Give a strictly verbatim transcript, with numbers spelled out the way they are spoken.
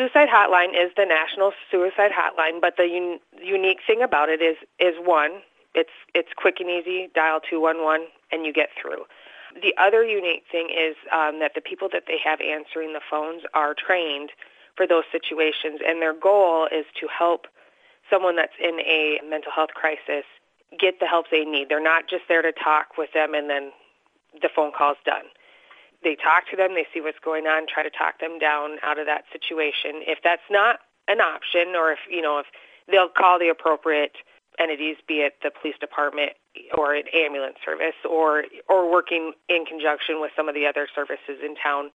suicide hotline is the National Suicide Hotline, but the un- unique thing about it is, is one, it's it's quick and easy, dial two one one, and you get through. The other unique thing is um, that the people that they have answering the phones are trained for those situations, and their goal is to help someone that's in a mental health crisis get the help they need. They're not just there to talk with them and then the phone call's done. They talk to them, they see what's going on, try to talk them down out of that situation. If that's not an option, or if, you know, if they'll call the appropriate entities, be it the police department or an ambulance service, or or working in conjunction with some of the other services in town